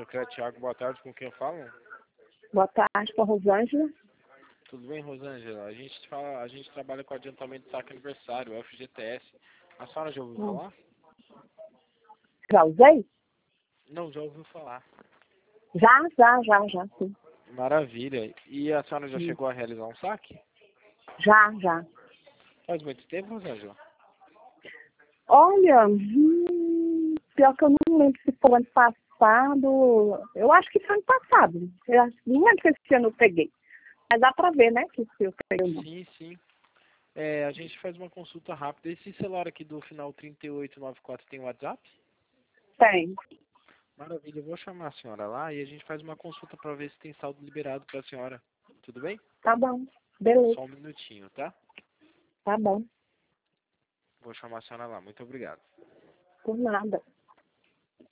Sacré Tiago, boa tarde, com quem eu falo? Boa tarde, com a Rosângela. Tudo bem, Rosângela? A gente trabalha com adiantamento de saque aniversário, FGTS. A senhora já ouviu falar? Já usei? Não, já ouviu falar. Já, sim. Maravilha. E a senhora já Sim. chegou a realizar um saque? Já. Faz muito tempo, Rosângela? Olha, pior que eu não lembro se foi ano passado. Eu acho que foi ano passado. Não lembro se esse ano eu peguei. Mas dá pra ver, né, que se eu peguei ou não. Sim. A gente faz uma consulta rápida. Esse celular aqui do final 3894 tem WhatsApp? Tem. Maravilha, eu vou chamar a senhora lá e a gente faz uma consulta para ver se tem saldo liberado para a senhora. Tudo bem? Tá bom. Beleza. Só um minutinho, tá? Tá bom. Vou chamar a senhora lá. Muito obrigado. Por nada.